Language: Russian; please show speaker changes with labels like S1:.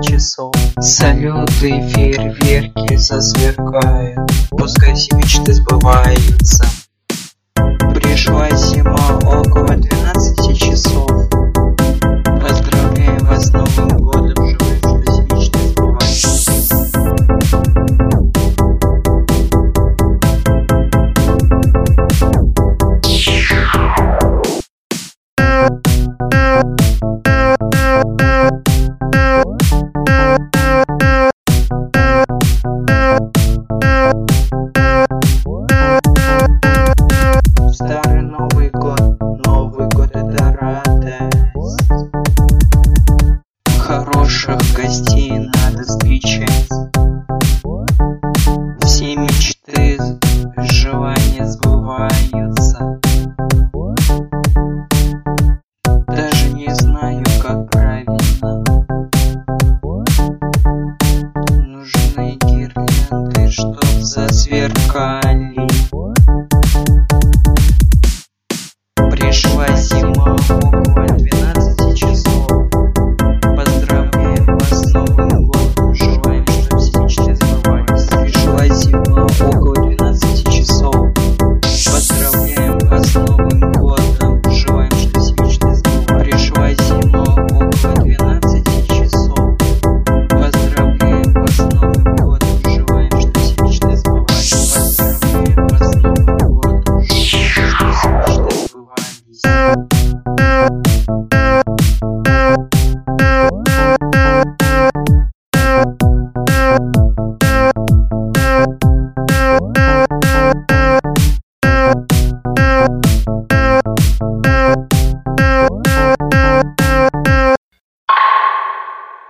S1: часов. Салюты, фейерверки засверкают, пускай все мечты сбываются. Пришла зима около 12 часов. Поздравляю вас с Новым годом, желаю, что все мечты сбываются. Старый Новый год это радость. Хороших гостей надо встречать.